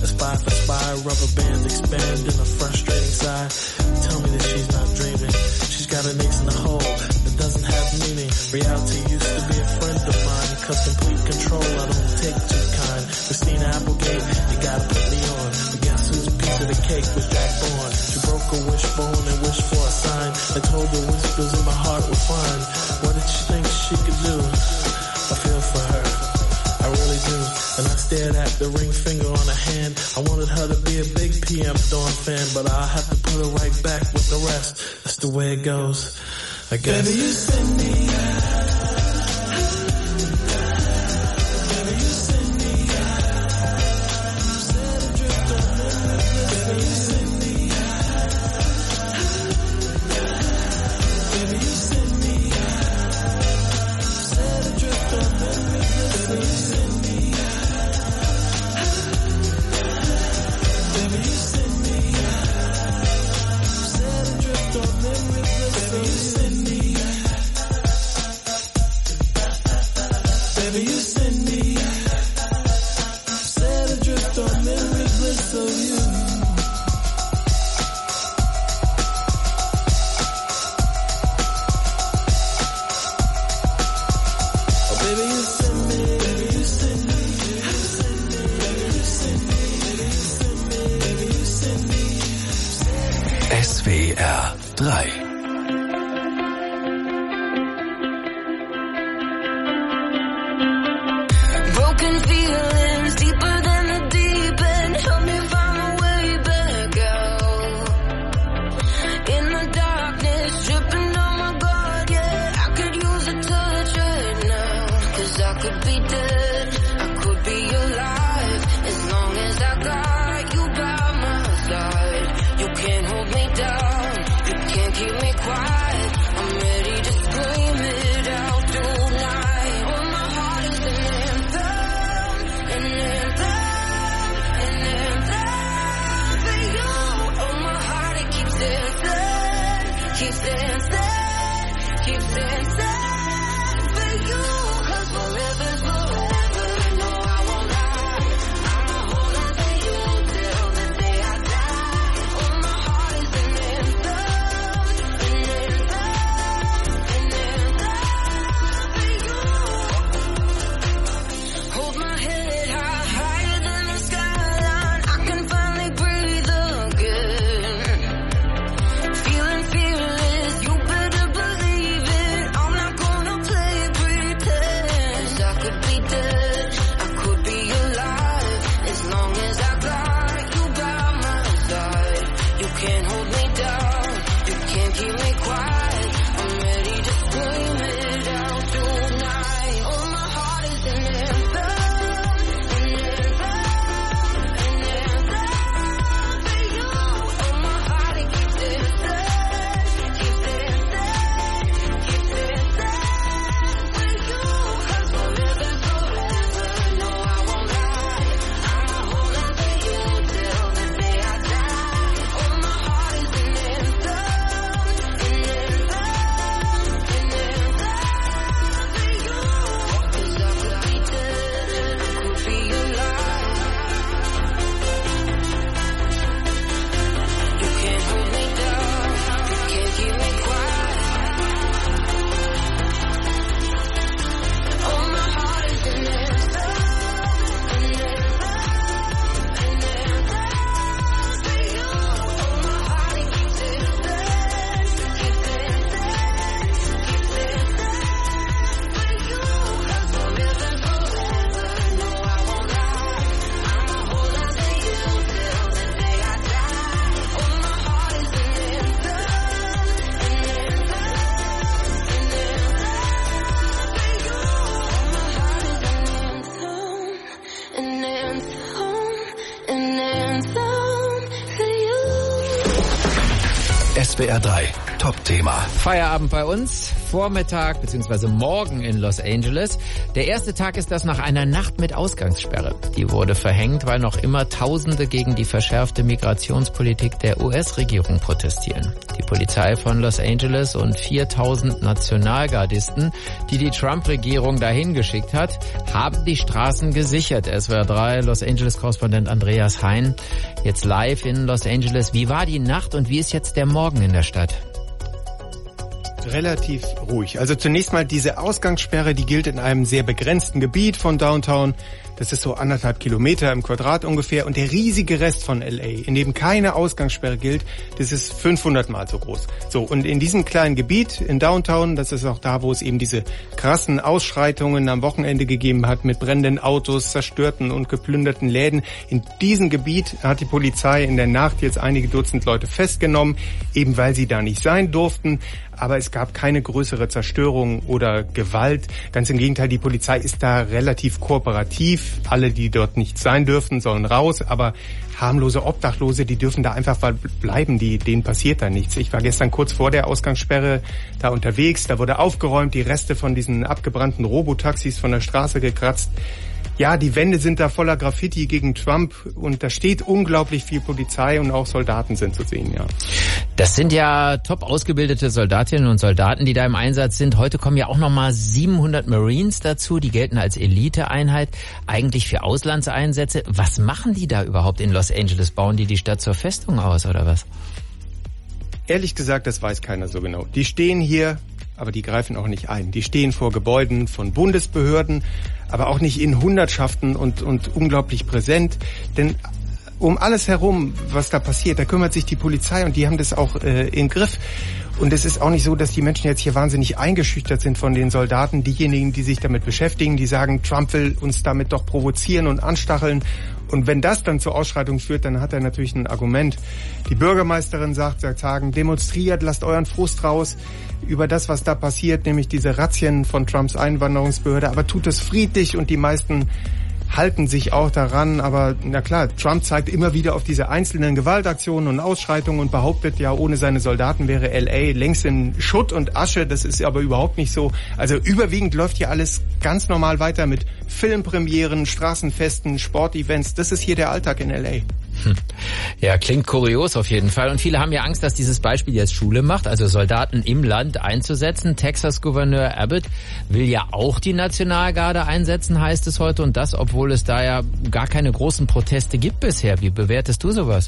[SPEAKER 16] Rubber bands expand in a frustrating sigh. Tell me that she's not dreaming.
[SPEAKER 15] got an ace in the hole that doesn't have meaning. Reality used to be a friend of mine, cause complete control I don't take too kind. Christina Applegate, you gotta put me on. But guess whose piece of the cake was Jack Bourne? She broke a wishbone and wished for a sign. I told her whispers in my heart were fine. What did she think she could do? I feel for her, I really do. And I stared at the ring finger on her hand. I wanted her to be a big P M Dawn fan, but I'll have to put her right back with the rest. That's the way it goes, I guess. Baby, you send me out.
[SPEAKER 5] S W R drei.
[SPEAKER 9] Broken feelings deeper than the deep end. Help me find a way back out. In the darkness, stripping on my guard, yeah. I could use a touch right now. Cause I could be dead, I could be alive. As long as I got you by my side. You can't hold me down, you can't keep me quiet. I'm ready to scream it out tonight. Oh, my heart is an anthem, an anthem, an anthem for you. Oh, my heart, it keeps dancing, keeps dancing, keeps dancing for you. Cause forever's forever, no, I won't lie. I'ma hold on to you till the day I die. Oh, my heart is an anthem, an anthem, an anthem for you. Hold my head high, higher than the skyline. I can finally breathe again. Feeling fearless, you better believe it. I'm not gonna play pretend. 'Cause I could be dead, I could be alive. As long as I got you by my side. You can't hold me down, you can't keep me quiet. I'm ready to scream it out tonight. Oh, my heart is an anthem, an anthem, an anthem for you. Oh, my heart, it keeps dancing, keeps dancing, keeps dancing for you. 'Cause forever's forever, no, I won't lie. I'ma hold on to you till the day I die. Oh, my heart is an anthem, an anthem, an anthem for you. 'Cause I could be dead, I could be alive. You can't hold me down, you can't keep me quiet. Oh, my heart is an anthem, an anthem, an anthem for you. Oh, my heart, it keeps dancing, keeps dancing, keeps dancing for you. 'Cause forever's forever, no, I won't lie. I'ma hold on to you till the day I die. Oh, my heart is an anthem, an anthem, an anthem for you. Oh, my heart is an anthem, an anthem, an anthem for you.
[SPEAKER 5] S W R drei Top-Thema.
[SPEAKER 1] Feierabend bei uns, Vormittag bzw. morgen in Los Angeles. Der erste Tag ist das nach einer Nacht mit Ausgangssperre. Die wurde verhängt, weil noch immer Tausende gegen die verschärfte Migrationspolitik der U S-Regierung protestieren. Die Polizei von Los Angeles und viertausend Nationalgardisten, die die Trump-Regierung dahin geschickt hat, haben die Straßen gesichert. S W R drei Los Angeles-Korrespondent Andreas Hein, jetzt live in Los Angeles. Wie war die Nacht und wie ist jetzt der Morgen in der Stadt?
[SPEAKER 16] Relativ ruhig. Also zunächst mal diese Ausgangssperre, die gilt in einem sehr begrenzten Gebiet von Downtown. Das ist so anderthalb Kilometer im Quadrat ungefähr. Und der riesige Rest von L A, in dem keine Ausgangssperre gilt, das ist fünfhundert Mal so groß. So, und in diesem kleinen Gebiet in Downtown, das ist auch da, wo es eben diese krassen Ausschreitungen am Wochenende gegeben hat mit brennenden Autos, zerstörten und geplünderten Läden. In diesem Gebiet hat die Polizei in der Nacht jetzt einige Dutzend Leute festgenommen, eben weil sie da nicht sein durften. Aber es gab keine größere Zerstörung oder Gewalt. Ganz im Gegenteil, die Polizei ist da relativ kooperativ. Alle, die dort nicht sein dürfen, sollen raus. Aber harmlose Obdachlose, die dürfen da einfach bleiben. Die, denen passiert da nichts. Ich war gestern kurz vor der Ausgangssperre da unterwegs. Da wurde aufgeräumt, die Reste von diesen abgebrannten Robotaxis von der Straße gekratzt. Ja, die Wände sind da voller Graffiti gegen Trump und da steht unglaublich viel Polizei und auch Soldaten sind zu sehen, ja.
[SPEAKER 1] Das sind ja top ausgebildete Soldatinnen und Soldaten, die da im Einsatz sind. Heute kommen ja auch nochmal siebenhundert Marines dazu, die gelten als Eliteeinheit, eigentlich für Auslandseinsätze. Was machen die da überhaupt in Los Angeles? Bauen die die Stadt zur Festung aus oder was?
[SPEAKER 16] Ehrlich gesagt, das weiß keiner so genau. Die stehen hier, aber die greifen auch nicht ein. Die stehen vor Gebäuden von Bundesbehörden, aber auch nicht in Hundertschaften und, und unglaublich präsent. Denn um alles herum, was da passiert, da kümmert sich die Polizei und die haben das auch äh, im Griff. Und es ist auch nicht so, dass die Menschen jetzt hier wahnsinnig eingeschüchtert sind von den Soldaten. Diejenigen, die sich damit beschäftigen, die sagen, Trump will uns damit doch provozieren und anstacheln. Und wenn das dann zur Ausschreitung führt, dann hat er natürlich ein Argument. Die Bürgermeisterin sagt seit Tagen, demonstriert, lasst euren Frust raus über das, was da passiert, nämlich diese Razzien von Trumps Einwanderungsbehörde. Aber tut es friedlich und die meisten halten sich auch daran. Aber na klar, Trump zeigt immer wieder auf diese einzelnen Gewaltaktionen und Ausschreitungen und behauptet ja, ohne seine Soldaten wäre L A längst in Schutt und Asche. Das ist aber überhaupt nicht so. Also überwiegend läuft hier alles ganz normal weiter mit Filmpremieren, Straßenfesten, Sportevents. Das ist hier der Alltag in L A.
[SPEAKER 1] Ja, klingt kurios auf jeden Fall. Und viele haben ja Angst, dass dieses Beispiel jetzt Schule macht, also Soldaten im Land einzusetzen. Texas-Gouverneur Abbott will ja auch die Nationalgarde einsetzen, heißt es heute. Und das, obwohl es da ja gar keine großen Proteste gibt bisher. Wie bewertest du sowas?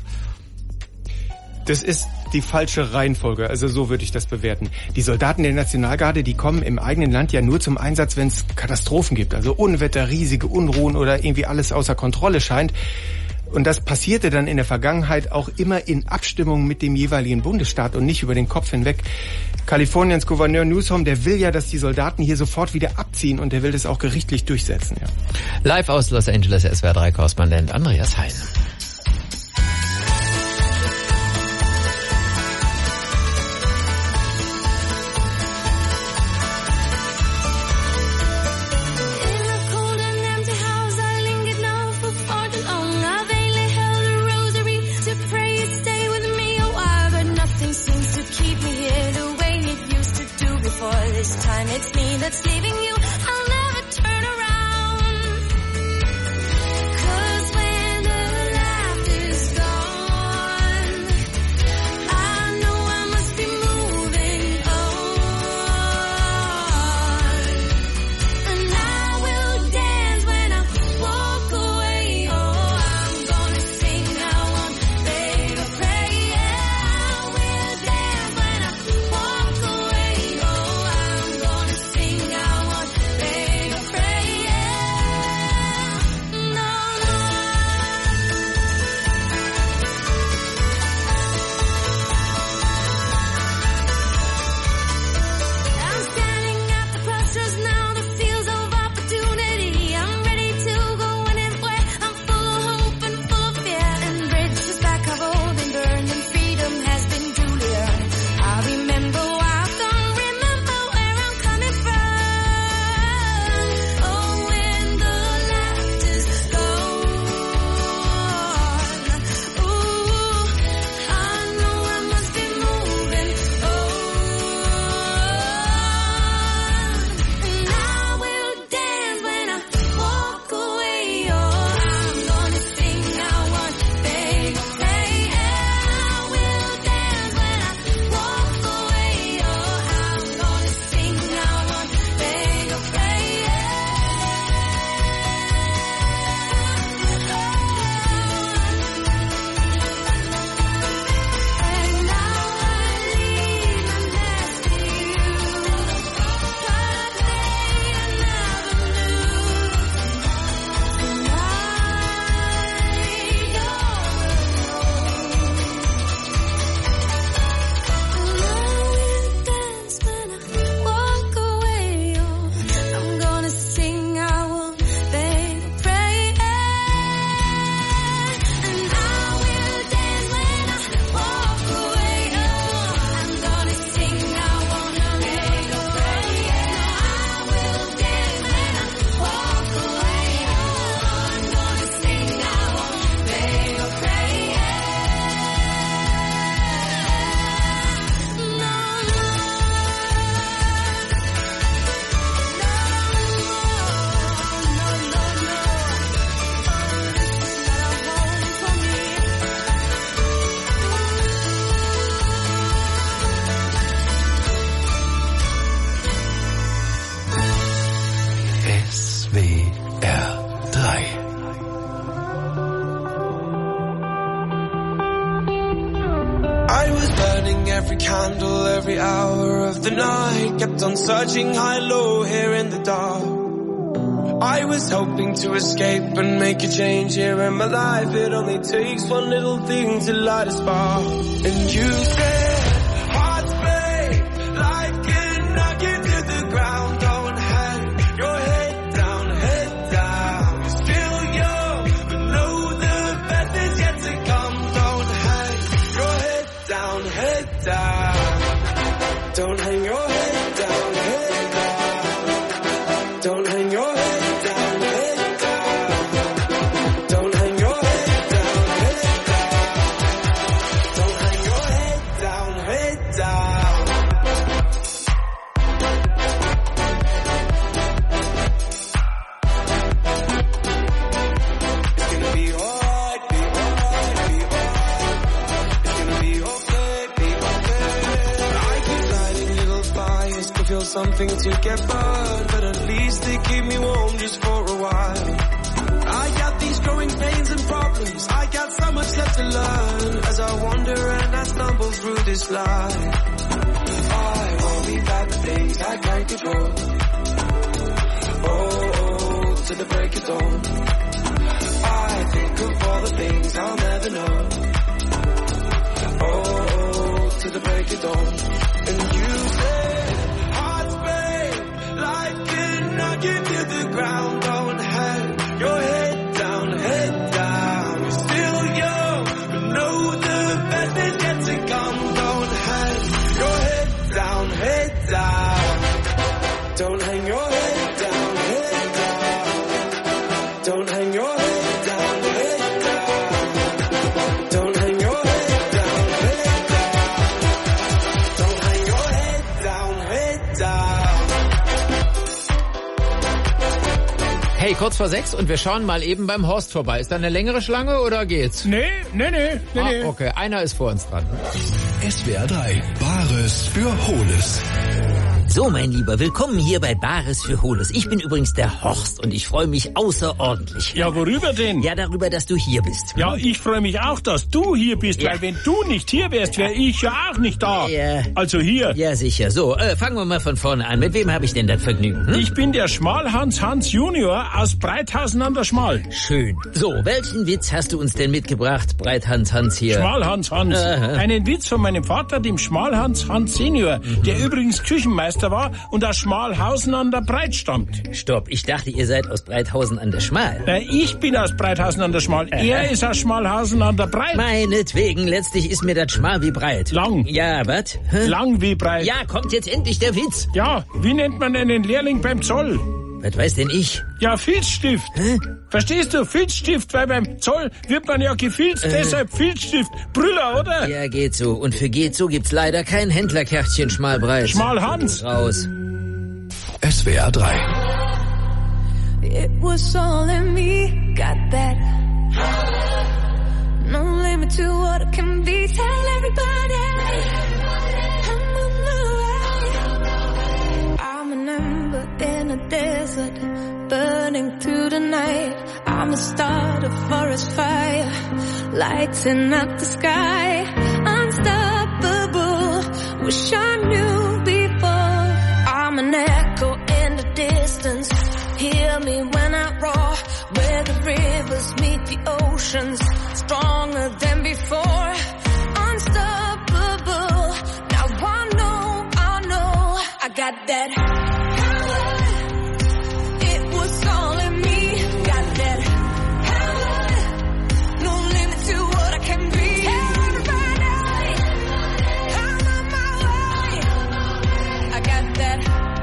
[SPEAKER 16] Das ist die falsche Reihenfolge, also so würde ich das bewerten. Die Soldaten der Nationalgarde, die kommen im eigenen Land ja nur zum Einsatz, wenn es Katastrophen gibt. Also Unwetter, riesige Unruhen oder irgendwie alles außer Kontrolle scheint. Und das passierte dann in der Vergangenheit auch immer in Abstimmung mit dem jeweiligen Bundesstaat und nicht über den Kopf hinweg. Kaliforniens Gouverneur Newsom, der will ja, dass die Soldaten hier sofort wieder abziehen und der will das auch gerichtlich durchsetzen. Ja.
[SPEAKER 1] Live aus Los Angeles, S W R drei Korrespondent Andreas Hein.
[SPEAKER 9] This time it's me that's leaving you. I'll never turn around. 'Cause when the laughter's gone, I know I must be moving on. And I will dance when I walk away. Oh, I'm gonna sing, I won't beg or pray. Yeah, I will dance when I walk away. Oh, I'm gonna sing, I
[SPEAKER 11] I was burning every candle, every hour of the night. Kept on searching high, low, here in the dark. I was hoping to escape and make a change here in my life. It only takes one little thing to light a spark. And you said, hearts break like a nugget to the ground. Don't hang your head down, head down. You're still young, but know the best is yet to come. Don't hang your head down, head down. Don't hang your head down, head down. Don't hang your head. Something to get burned, but at least they keep me warm just for a while. I got these growing pains and problems, I got so much left to learn. As I wander and I stumble through this life, I worry about the things I can't control. Oh, oh, to the break of dawn, I think of all the things I'll never know. Oh, oh, to the break of dawn. And you say get to the ground, don't hang your head down, head down. You're still young, but know the best is yet to come. Don't hang your head down, head down. Don't hang your head down, head down. Don't hang your head down, head down. Don't hang your head down, head down. Don't hang your head down, head down.
[SPEAKER 1] Hey, kurz vor sechs und wir schauen mal eben beim Horst vorbei. Ist da eine längere Schlange oder geht's?
[SPEAKER 7] Nee, nee, nee, nee,
[SPEAKER 1] ah,
[SPEAKER 7] nee.
[SPEAKER 1] Okay, einer ist vor uns dran.
[SPEAKER 5] S W R drei, Bares für Hohles.
[SPEAKER 17] So, mein Lieber, willkommen hier bei Bares für Hohles. Ich bin übrigens der Horst und ich freue mich außerordentlich.
[SPEAKER 7] Ja, worüber denn?
[SPEAKER 17] Ja, darüber, dass du hier bist.
[SPEAKER 7] Ja, ich freue mich auch, dass du hier bist, ja. Weil wenn du nicht hier wärst, wäre ich ja auch nicht da.
[SPEAKER 17] Ja.
[SPEAKER 7] Also hier.
[SPEAKER 17] Ja, sicher. So, äh, fangen wir mal von vorne an. Mit wem habe ich denn das Vergnügen? Hm?
[SPEAKER 7] Ich bin der Schmalhans Hans Junior aus Breithausen an der Schmal.
[SPEAKER 17] Schön. So, welchen Witz hast du uns denn mitgebracht, Breithans Hans hier?
[SPEAKER 7] Schmalhans Hans. Aha. Einen Witz von meinem Vater, dem Schmalhans Hans Senior, mhm. der übrigens Küchenmeister war und aus Schmalhausen an der Breit stammt.
[SPEAKER 17] Stopp, ich dachte, ihr seid aus Breithausen an der Schmal.
[SPEAKER 7] Na, ich bin aus Breithausen an der Schmal. Aha. Er ist aus Schmalhausen an der Breit.
[SPEAKER 17] Meinetwegen, letztlich ist mir das Schmal wie breit.
[SPEAKER 7] Lang.
[SPEAKER 17] Ja, was?
[SPEAKER 7] Lang wie breit.
[SPEAKER 17] Ja, kommt jetzt endlich der Witz.
[SPEAKER 7] Ja, wie nennt man einen Lehrling beim Zoll?
[SPEAKER 17] Was weiß denn ich?
[SPEAKER 7] Ja, Filzstift.
[SPEAKER 17] Hä?
[SPEAKER 7] Verstehst du? Filzstift, weil beim Zoll wird man ja gefilzt, äh. deshalb Filzstift. Brüller, oder?
[SPEAKER 17] Ja, geht so. Und für geht so gibt's leider kein Händlerkärtchen Schmalbreit.
[SPEAKER 7] Schmalhans.
[SPEAKER 17] Raus.
[SPEAKER 5] S W R drei.
[SPEAKER 9] It was all in me, got that. No limit to what it can be. Tell everybody I'm on the way. I'm an ember in a desert, burning through the night. I'm a start, a forest fire, lighting up the sky. Unstoppable, wish I knew before. I'm an echo in the distance, hear me when I roar. Where the rivers meet the oceans, stronger than before. Unstoppable, now I know, I know, I got that power. It was all in me, got that power. No limit to what I can be. Everybody, I'm on my way. I got that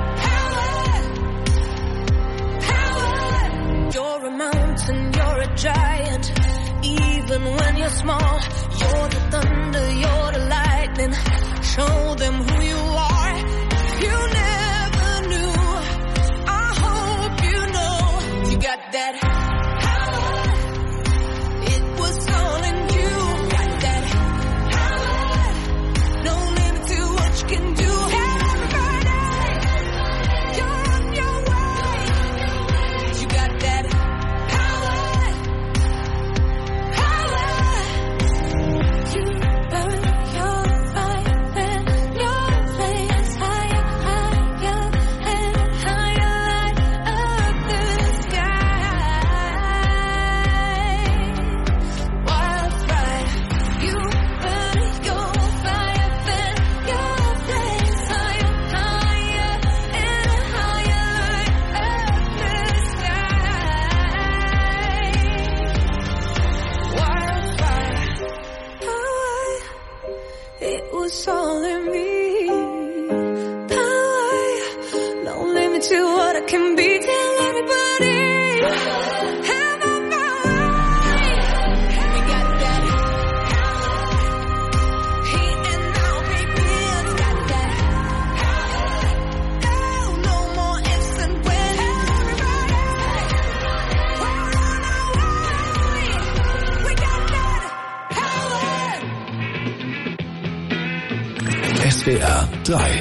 [SPEAKER 9] power, power. You're a mountain, you're a giant. Even when you're small, you're the thunder, you're the lightning. Show them who you are. You never knew. I hope you know you got that power. It was all in you. Got that power. No limit to what you can do. Everybody, you're on your way. You got that power. Power. You burn your it's all in me. Power, no limit to what I can be. Tell everybody.
[SPEAKER 5] S W R drei.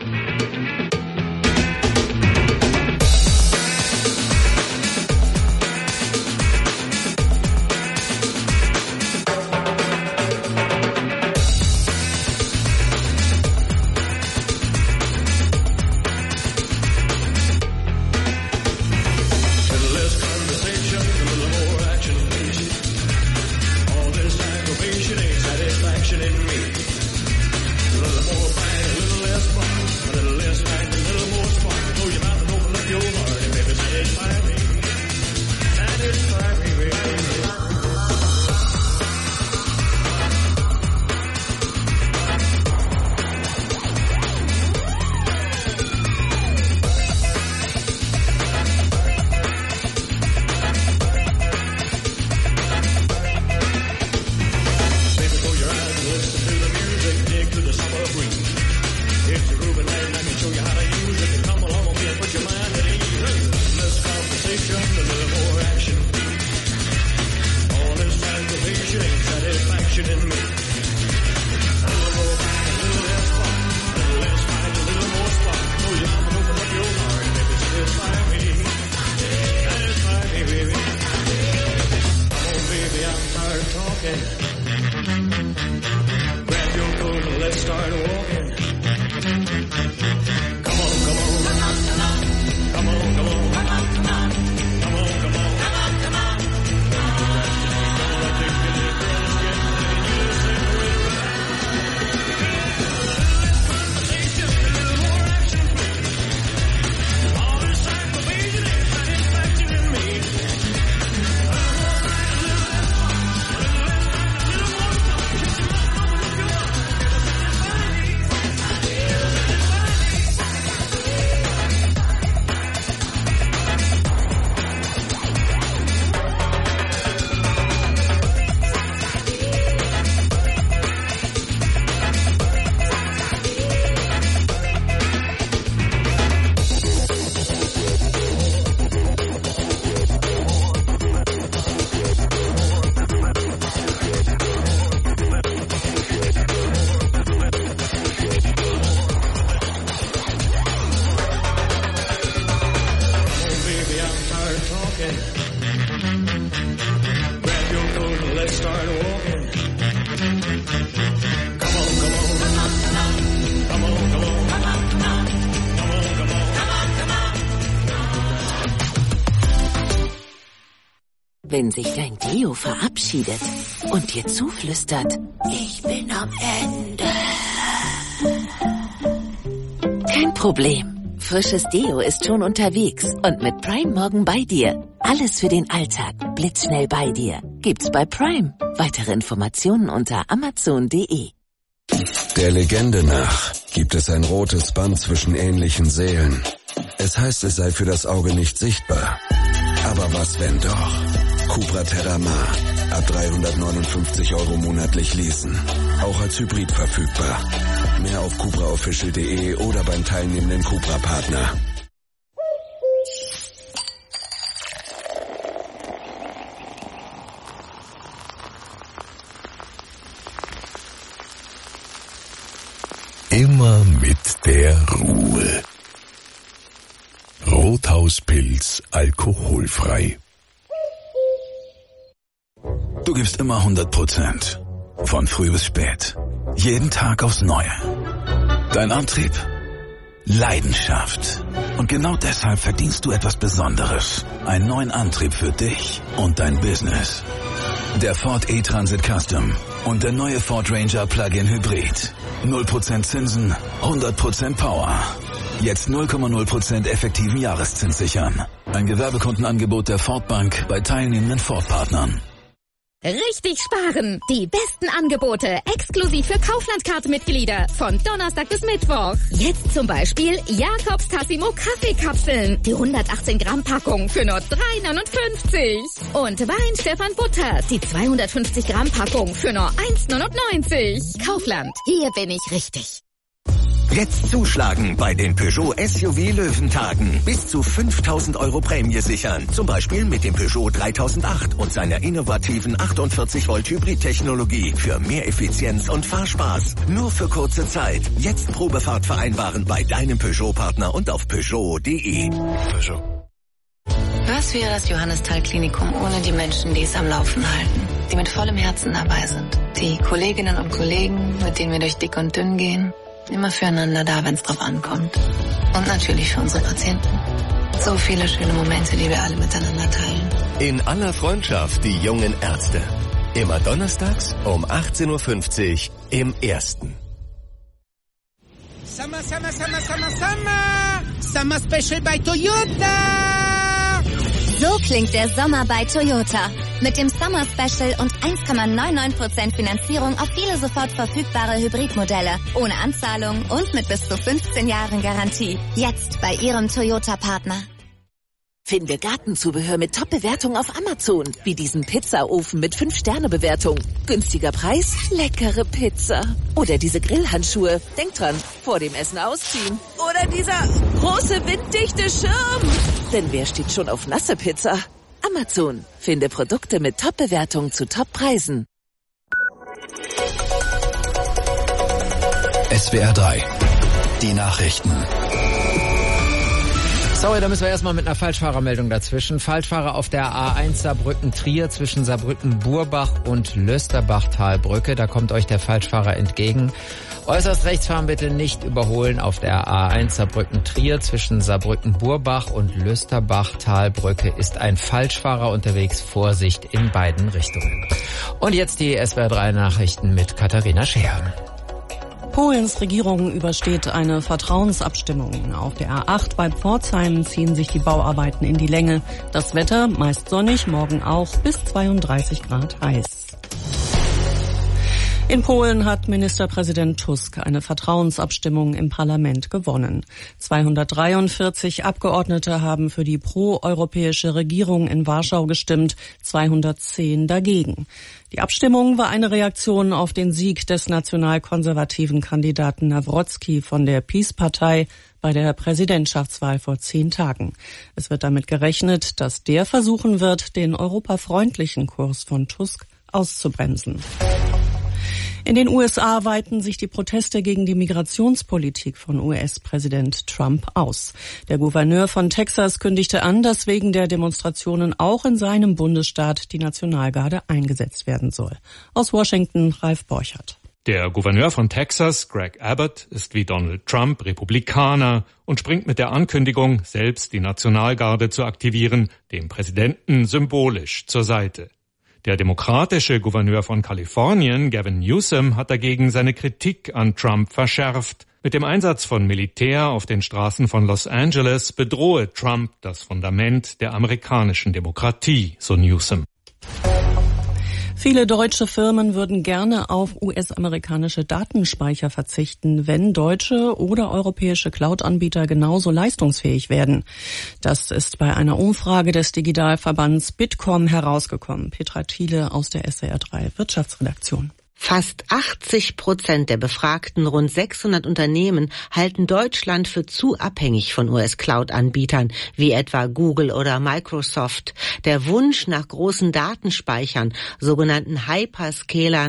[SPEAKER 18] Wenn sich dein Deo verabschiedet und dir zuflüstert, ich bin am Ende. Kein Problem. Frisches Deo ist schon unterwegs und mit Prime morgen bei dir. Alles für den Alltag, blitzschnell bei dir. Gibt's bei Prime. Weitere Informationen unter amazon punkt de.
[SPEAKER 19] Der Legende nach gibt es ein rotes Band zwischen ähnlichen Seelen. Es heißt, es sei für das Auge nicht sichtbar. Aber was, wenn doch? Cupra Terramar. Ab dreihundertneunundfünfzig Euro monatlich leasen. Auch als Hybrid verfügbar. Mehr auf cupra official punkt de oder beim teilnehmenden Cupra-Partner.
[SPEAKER 5] Immer mit der Ruhe. Rothauspilz alkoholfrei.
[SPEAKER 20] Du gibst immer hundert Prozent. Von früh bis spät. Jeden Tag aufs Neue. Dein Antrieb? Leidenschaft. Und genau deshalb verdienst du etwas Besonderes. Einen neuen Antrieb für dich und dein Business. Der Ford E-Transit Custom und der neue Ford Ranger Plug-in Hybrid. null Prozent Zinsen, hundert Prozent Power. Jetzt null Komma null Prozent effektiven Jahreszins sichern. Ein Gewerbekundenangebot der Ford Bank bei teilnehmenden Ford-Partnern.
[SPEAKER 21] Richtig sparen! Die besten Angebote exklusiv für Kaufland-Card-Mitglieder von Donnerstag bis Mittwoch. Jetzt zum Beispiel Jakobs Tassimo Kaffeekapseln, die hundertachtzehn Gramm Packung für nur drei neunundfünfzig. Und Wein Stefan Butter, die zweihundertfünfzig Gramm Packung für nur eins neunundneunzig. Kaufland, hier bin ich richtig.
[SPEAKER 22] Jetzt zuschlagen bei den Peugeot S U V Löwentagen. Bis zu fünftausend Euro Prämie sichern. Zum Beispiel mit dem Peugeot dreitausendacht und seiner innovativen achtundvierzig Volt Hybrid-Technologie für mehr Effizienz und Fahrspaß. Nur für kurze Zeit. Jetzt Probefahrt vereinbaren bei deinem Peugeot-Partner und auf Peugeot punkt de. Peugeot.
[SPEAKER 23] Was wäre das Johannisthal-Klinikum ohne die Menschen, die es am Laufen halten? Die mit vollem Herzen dabei sind. Die Kolleginnen und Kollegen, mit denen wir durch dick und dünn gehen. Immer füreinander da, wenn es drauf ankommt. Und natürlich für unsere Patienten. So viele schöne Momente, die wir alle miteinander teilen.
[SPEAKER 22] In aller Freundschaft die jungen Ärzte. Immer donnerstags um achtzehn Uhr fünfzig im Ersten.
[SPEAKER 24] Summer, Summer, Summer, Summer, Summer! Summer Special bei Toyota!
[SPEAKER 25] So klingt der Sommer bei Toyota. Mit dem Summer Special und eins Komma neunundneunzig Prozent Finanzierung auf viele sofort verfügbare Hybridmodelle. Ohne Anzahlung und mit bis zu fünfzehn Jahren Garantie. Jetzt bei Ihrem Toyota-Partner.
[SPEAKER 18] Finde Gartenzubehör mit Top-Bewertung auf Amazon. Wie diesen Pizzaofen mit fünf Sterne Bewertung. Günstiger Preis, leckere Pizza. Oder diese Grillhandschuhe. Denk dran, vor dem Essen ausziehen. Oder dieser große winddichte Schirm. Denn wer steht schon auf nasse Pizza? Amazon. Finde Produkte mit Top-Bewertung zu Top-Preisen.
[SPEAKER 5] S W R drei. Die Nachrichten.
[SPEAKER 1] Sorry, da müssen wir erstmal mit einer Falschfahrermeldung dazwischen. Falschfahrer auf der A eins Saarbrücken-Trier zwischen Saarbrücken-Burbach und Lösterbach-Talbrücke. Da kommt euch der Falschfahrer entgegen. Äußerst rechts fahren bitte nicht überholen auf der A eins Saarbrücken-Trier zwischen Saarbrücken-Burbach und Lösterbach-Talbrücke ist ein Falschfahrer unterwegs. Vorsicht in beiden Richtungen. Und jetzt die S W R drei Nachrichten mit Katharina Scheer.
[SPEAKER 26] Polens Regierung übersteht eine Vertrauensabstimmung. Auf der A acht bei Pforzheim ziehen sich die Bauarbeiten in die Länge. Das Wetter meist sonnig, morgen auch bis zweiunddreißig Grad heiß. In Polen hat Ministerpräsident Tusk eine Vertrauensabstimmung im Parlament gewonnen. zweihundertdreiundvierzig Abgeordnete haben für die proeuropäische Regierung in Warschau gestimmt, zweihundertzehn dagegen. Die Abstimmung war eine Reaktion auf den Sieg des nationalkonservativen Kandidaten Nawrocki von der PiS-Partei bei der Präsidentschaftswahl vor zehn Tagen. Es wird damit gerechnet, dass der versuchen wird, den europafreundlichen Kurs von Tusk auszubremsen. In den U S A weiten sich die Proteste gegen die Migrationspolitik von U S-Präsident Trump aus. Der Gouverneur von Texas kündigte an, dass wegen der Demonstrationen auch in seinem Bundesstaat die Nationalgarde eingesetzt werden soll. Aus Washington, Ralf Borchert.
[SPEAKER 3] Der Gouverneur von Texas, Greg Abbott, ist wie Donald Trump Republikaner und springt mit der Ankündigung, selbst die Nationalgarde zu aktivieren, dem Präsidenten symbolisch zur Seite. Der demokratische Gouverneur von Kalifornien, Gavin Newsom, hat dagegen seine Kritik an Trump verschärft. Mit dem Einsatz von Militär auf den Straßen von Los Angeles bedrohe Trump das Fundament der amerikanischen Demokratie, so Newsom.
[SPEAKER 26] Viele deutsche Firmen würden gerne auf U S-amerikanische Datenspeicher verzichten, wenn deutsche oder europäische Cloud-Anbieter genauso leistungsfähig werden. Das ist bei einer Umfrage des Digitalverbands Bitkom herausgekommen. Petra Thiele aus der S W R drei Wirtschaftsredaktion.
[SPEAKER 27] Fast achtzig Prozent der befragten rund sechshundert Unternehmen halten Deutschland für zu abhängig von U S-Cloud-Anbietern, wie etwa Google oder Microsoft. Der Wunsch nach großen Datenspeichern, sogenannten Hyperscalern,